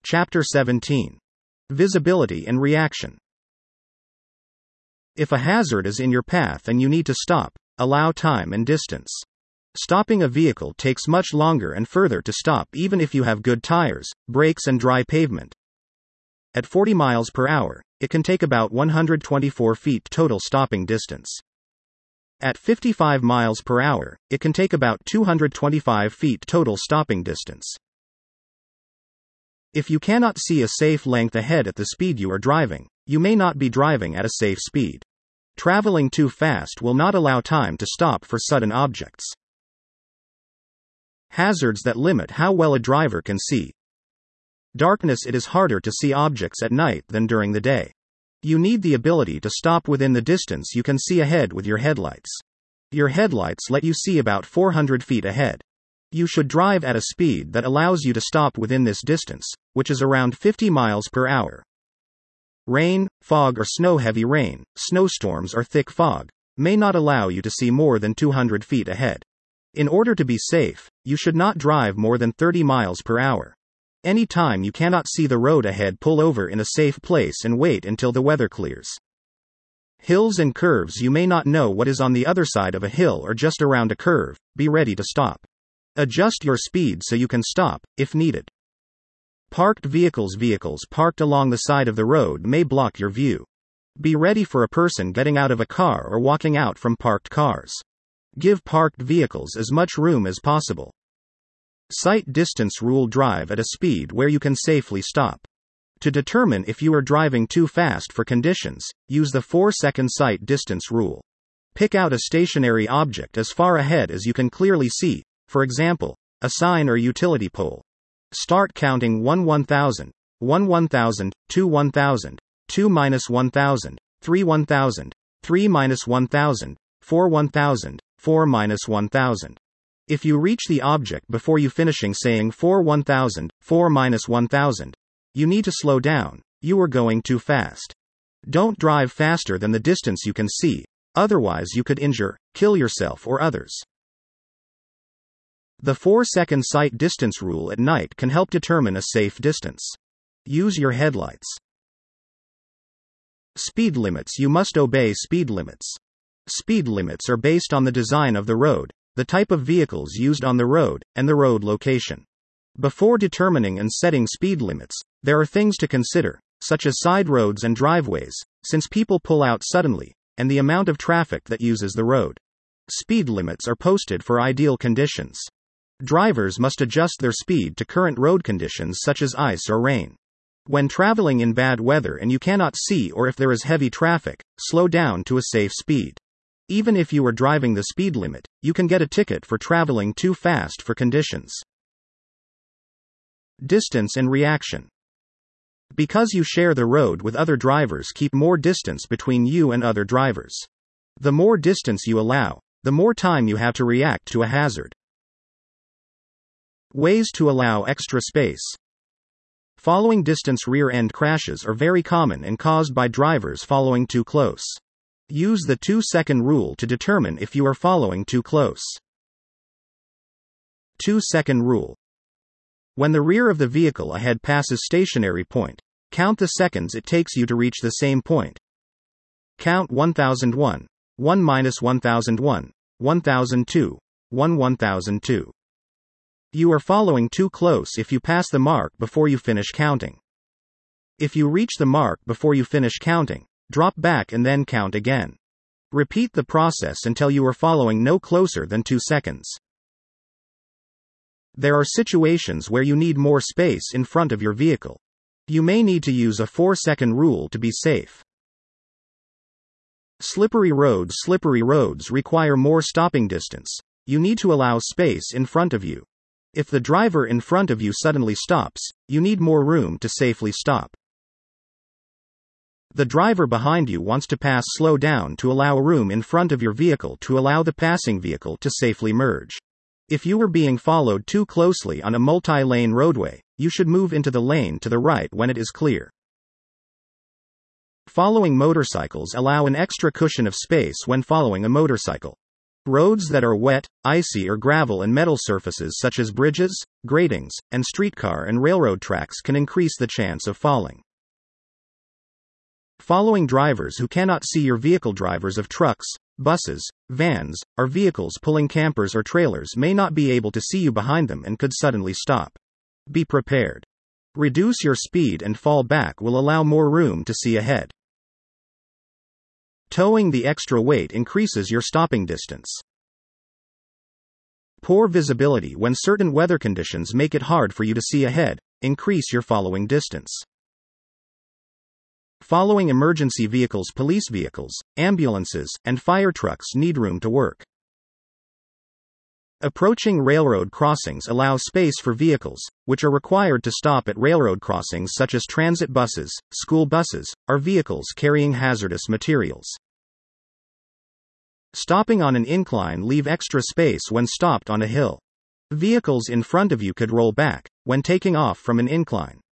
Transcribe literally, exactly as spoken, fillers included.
Chapter seventeen. Visibility and Reaction. If a hazard is in your path and you need to stop, allow time and distance. Stopping a vehicle takes much longer and further to stop even if you have good tires, brakes and dry pavement. At forty miles per hour, it can take about one hundred twenty-four feet total stopping distance. At fifty-five miles per hour, it can take about two hundred twenty-five feet total stopping distance. If you cannot see a safe length ahead at the speed you are driving, you may not be driving at a safe speed. Traveling too fast will not allow time to stop for sudden objects. Hazards that limit how well a driver can see. Darkness. It is harder to see objects at night than during the day. You need the ability to stop within the distance you can see ahead with your headlights. Your headlights let you see about four hundred feet ahead. You should drive at a speed that allows you to stop within this distance, which is around fifty miles per hour. Rain, fog or snow. Heavy rain, snowstorms or thick fog may not allow you to see more than two hundred feet ahead. In order to be safe, you should not drive more than thirty miles per hour. Any time you cannot see the road ahead, pull over in a safe place and wait until the weather clears. Hills and curves. You may not know what is on the other side of a hill or just around a curve. Be ready to stop. Adjust your speed so you can stop, if needed. Parked vehicles. Vehicles parked along the side of the road may block your view. Be ready for a person getting out of a car or walking out from parked cars. Give parked vehicles as much room as possible. Sight distance rule. Drive at a speed where you can safely stop. To determine if you are driving too fast for conditions, use the four second sight distance rule. Pick out a stationary object as far ahead as you can clearly see, for example, a sign or utility pole. Start counting one one thousand, one one thousand, two one thousand, two minus one thousand, three one thousand, three minus one thousand, four one thousand, four minus one thousand. If you reach the object before you finishing saying four one thousand, four minus one thousand, you need to slow down. You are going too fast. Don't drive faster than the distance you can see, otherwise you could injure, kill yourself or others. The four second sight distance rule at night can help determine a safe distance. Use your headlights. Speed limits. You must obey speed limits. Speed limits are based on the design of the road, the type of vehicles used on the road, and the road location. Before determining and setting speed limits, there are things to consider, such as side roads and driveways, since people pull out suddenly, and the amount of traffic that uses the road. Speed limits are posted for ideal conditions. Drivers must adjust their speed to current road conditions such as ice or rain. When traveling in bad weather and you cannot see or if there is heavy traffic, slow down to a safe speed. Even if you are driving the speed limit, you can get a ticket for traveling too fast for conditions. Distance and reaction. Because you share the road with other drivers, keep more distance between you and other drivers. The more distance you allow, the more time you have to react to a hazard. Ways to allow extra space. Following distance. Rear-end crashes are very common and caused by drivers following too close. Use the two second rule to determine if you are following too close. two second rule. When the rear of the vehicle ahead passes stationary point, count the seconds it takes you to reach the same point. Count one thousand one, one minus one thousand one, one thousand two, one one thousand two. You are following too close if you pass the mark before you finish counting. If you reach the mark before you finish counting, drop back and then count again. Repeat the process until you are following no closer than two seconds. There are situations where you need more space in front of your vehicle. You may need to use a four second rule to be safe. Slippery roads. Slippery roads require more stopping distance. You need to allow space in front of you. If the driver in front of you suddenly stops, you need more room to safely stop. The driver behind you wants to pass. Slow down to allow room in front of your vehicle to allow the passing vehicle to safely merge. If you are being followed too closely on a multi-lane roadway, you should move into the lane to the right when it is clear. Following motorcycles. Allow an extra cushion of space when following a motorcycle. Roads that are wet, icy or gravel and metal surfaces such as bridges, gratings, and streetcar and railroad tracks can increase the chance of falling. Following drivers who cannot see your vehicle. Drivers of trucks, buses, vans, or vehicles pulling campers or trailers may not be able to see you behind them and could suddenly stop. Be prepared. Reduce your speed and fall back will allow more room to see ahead. Towing the extra weight increases your stopping distance. Poor visibility. When certain weather conditions make it hard for you to see ahead, increase your following distance. Following emergency vehicles. Police vehicles, ambulances, and fire trucks need room to work. Approaching railroad crossings allows space for vehicles, which are required to stop at railroad crossings such as transit buses, school buses, or vehicles carrying hazardous materials. Stopping on an incline. Leave extra space when stopped on a hill. Vehicles in front of you could roll back when taking off from an incline.